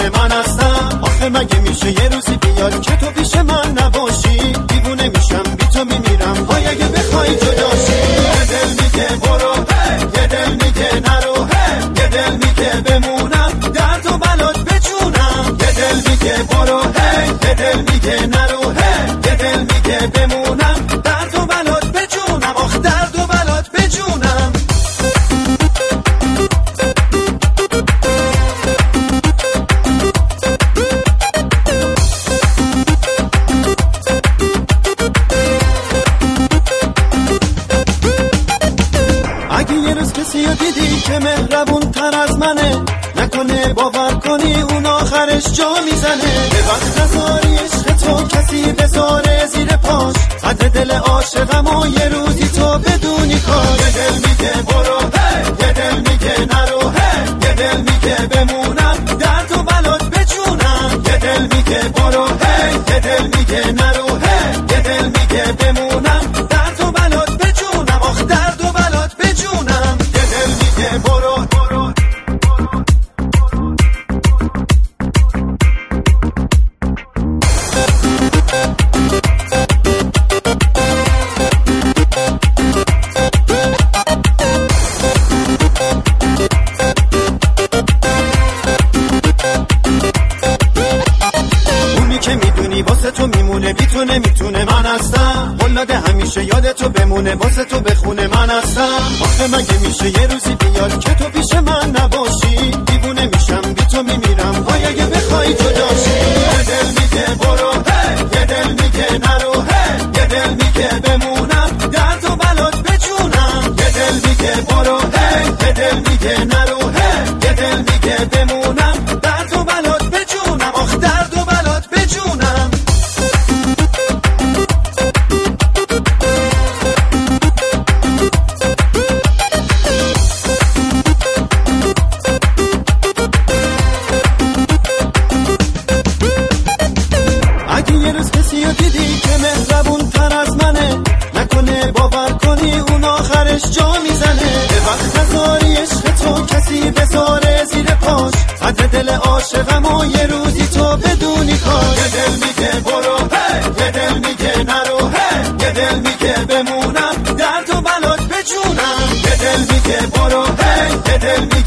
میتونه من هستم. آخه مگه میشه یه روزی بیاد که تو پیش من نباشی؟ دیوونه میشم بی تو میمیرم های اگه بخوای جداشی. یه دل میگه برو، یه دل میگه نرو، یه دل میگه بمونم درد و بلات بجونم. یه دل میگه برو، یه دل میگه نرو، یه دل میگه بمونم درد و بلات بجونم. آخ درد و بلات بجونم. اگه یه روز کسی رو دیدی که مهربون تر از منه، نکنه باور کنی اون آخرش جا میزنه. به وقت نذاری عشق تو کسی بذاره زیر پاش، قدر دل عاشقم و یه روزی تو بدونی کاش. یه دل میگه برو، یه دل میگه نرو، یه دل میگه بمونم درد و بلات بجونم. یه دل میگه برو، یه دل میگه نرو، یه دل میگه بمونم درد و بلات بجونم. آخ درد و بلات بجونم. یه دل میگه برو، که میدونی واسه تو میمونه بی تو نمیتونه من هستم. قلاده همیشه یاد تو بمونه واسه تو بخونه من هستم. آخه مگه میشه یه روزی بیاد که تو پیش من نباشی؟ دیوونه میشم بی تو میمیرم های اگه بخوای جداشی. یه دل میگه برو، یه دل میگه نرو، یه دل میگه بمونم درد و بلات بجونم. یه دل میگه برو، یه دل میگه نرو، یه دل میگه بمونم درد و بلات بجونم. آخ درد و بلات بجونم. اگه یه روز کسی رو دیدی که مهربون تر از منه، نکنه باور کنی اون آخرش جا میزنه. به وقت نذاری عشق تو کسی بذاره زیر پاش، قدر دل عاشقم و یه روزی تو بدونی کاش. یه دل میگه برو، یه دل میگه نرو، یه دل میگه بمونم درد و بلات بجونم. یه دل میگه برو، یه دل میگه